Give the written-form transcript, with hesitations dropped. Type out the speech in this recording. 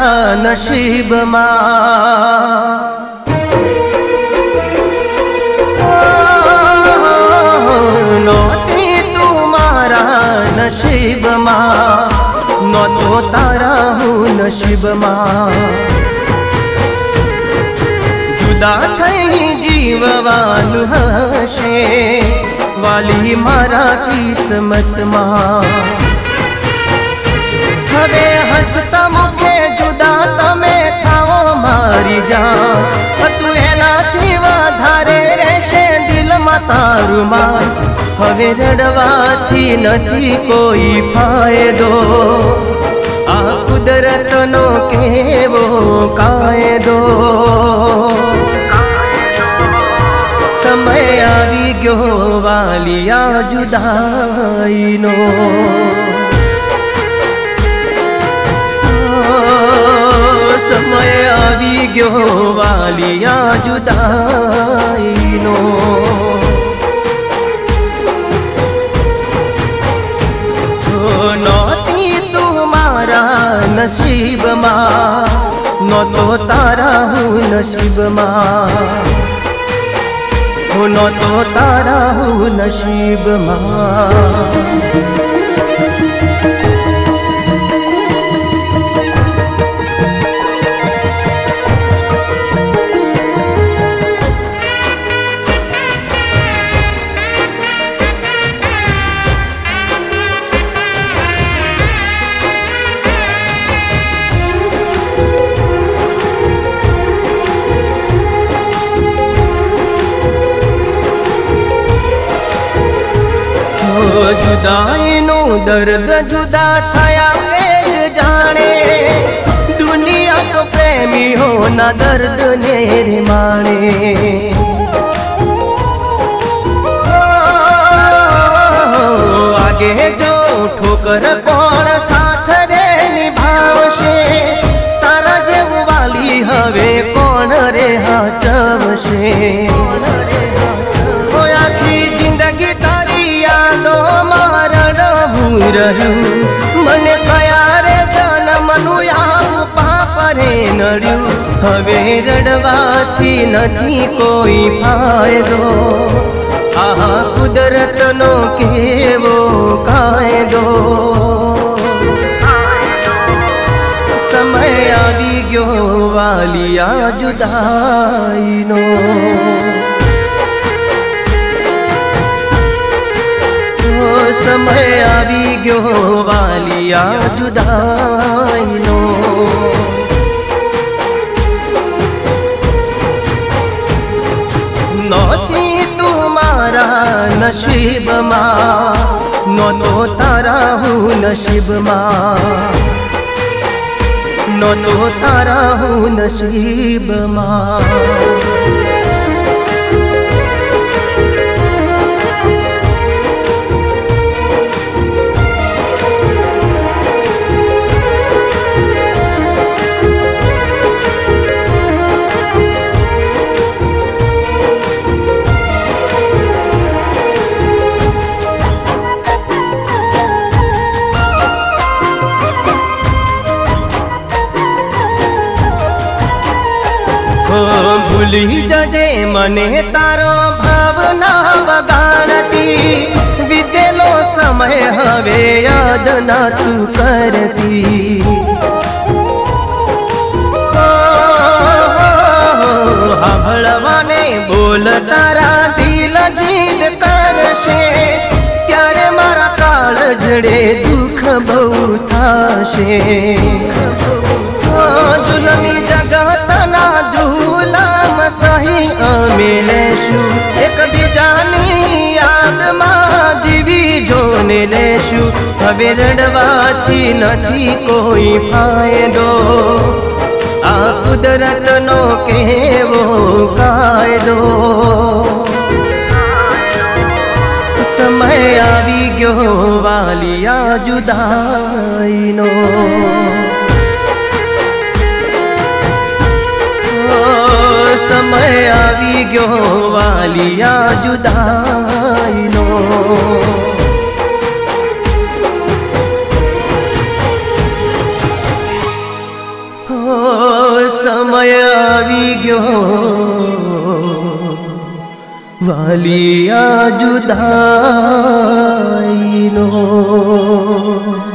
નસીબમાં નહોતી તું મારા નસીબમાં નહોતો તારા હું નસીબમાં જુદા થઈ જીવવાનું હશે વાલી મારા કિસ્મતમાં હવે હસતા મુખે જુદા તમે થાઓ મારી જાન તું એનાથી વધારે રહેશે દિલમાં તારું માન હવે રડવાથી નથી કોઈ ફાયદો આ કુદરતનો કેવો કાયદો સમય આવી ગયો વાલિયા જુદાઈનો સમય આવી ગયો વાલિયા જુદાઈનો નહોતી તું મારા નસીબમાં નહોતો તારા હું નસીબમાં નહોતો તારા હું નસીબમાં જુદાઈનું દર્દ જુદા થયા એ જ જાણે દુનિયા તો પ્રેમીઓના દર્દ ને રે માણે આગે જો ઠોકર કોણ સાથ રે નિભાવશે તારા જેવું વાલી હવે કોણ રે હાચવશે આખી જિંદગી તારી યાદોમાં રડવું રહ્યું મને કયા રે જન્મનું આવું પાપ રે નડ્યું હવે રડવાથી નથી કોઈ ફાયદો આ કુદરતનો કેવો કાયદો સમય આવી ગયો વાલિયા જુદાઈનો સમય આવી ગયો વાલિયા જુદાઈનો નહોતી તું મારા નસીબમાં નહોતો તારા હું નસીબમાં નહોતો તારા હું નસીબમાં ભૂલી જજે મને તારો ભાવના બગાડતી વીતેલો સમય હવે યાદ ના તું કરતી સાંભળવાને બોલ તારા દિલ જીદ કરશે ત્યારે મારા કાળજડે દુઃખ બહુ થશે જુલમી જગતના ઝૂલામ સહી અમે લેશું એકબીજાની યાદમાં જીવી જોને લેશું હવે રડવાથી નથી કોઈ ફાયદો આ કુદરતનો કેવો કાયદો સમય આવી ગયો વાલિયા જુદાઈનો સમય આવી ગયો વાલિયા જુદાઈનો વાલિયા જુદાઈનો